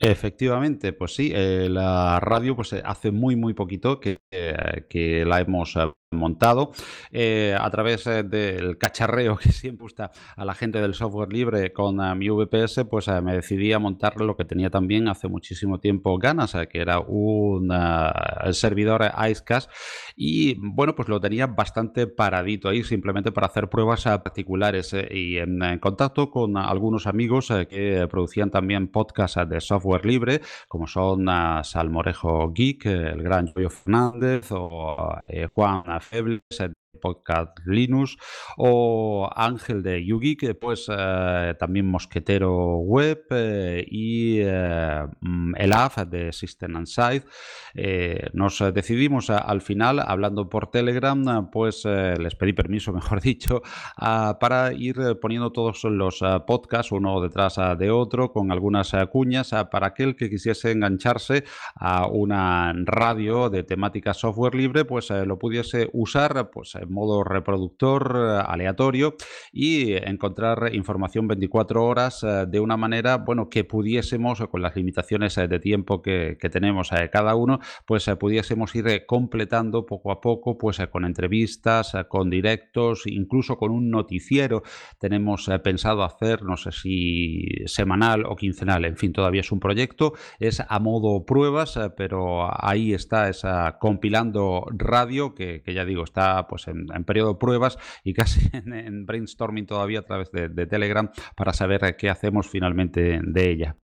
Efectivamente, pues sí, la radio pues hace muy poquito que la hemos montado a través del cacharreo que siempre gusta a la gente del software libre con mi VPS, pues me decidí a montar lo que tenía también hace muchísimo tiempo ganas, que era un servidor Icecast y bueno, pues lo tenía bastante paradito ahí simplemente para hacer pruebas particulares y en contacto con algunos amigos que producían también podcasts de software libre, como son Salmorejo Geek, el gran Yoyo Fernández o Juan Febles, Podcast Linux o Ángel de YouGeek, pues también Mosquetero Web y el AF de System and Side. Nos decidimos al final, hablando por Telegram, pues les pedí permiso, mejor dicho, para ir poniendo todos los podcasts uno detrás de otro con algunas cuñas para aquel que quisiese engancharse a una radio de temática software libre, pues lo pudiese usar pues en modo reproductor aleatorio y encontrar información 24 horas de una manera, bueno, que pudiésemos, con las limitaciones de tiempo que tenemos cada uno, pues pudiésemos ir completando poco a poco, pues con entrevistas, con directos, incluso con un noticiero. Tenemos pensado hacer, no sé si semanal o quincenal, en fin, todavía es un proyecto, es a modo pruebas, pero ahí está esa compilando radio que ya digo, está pues en periodo de pruebas y casi en brainstorming todavía a través de Telegram para saber qué hacemos finalmente de ella.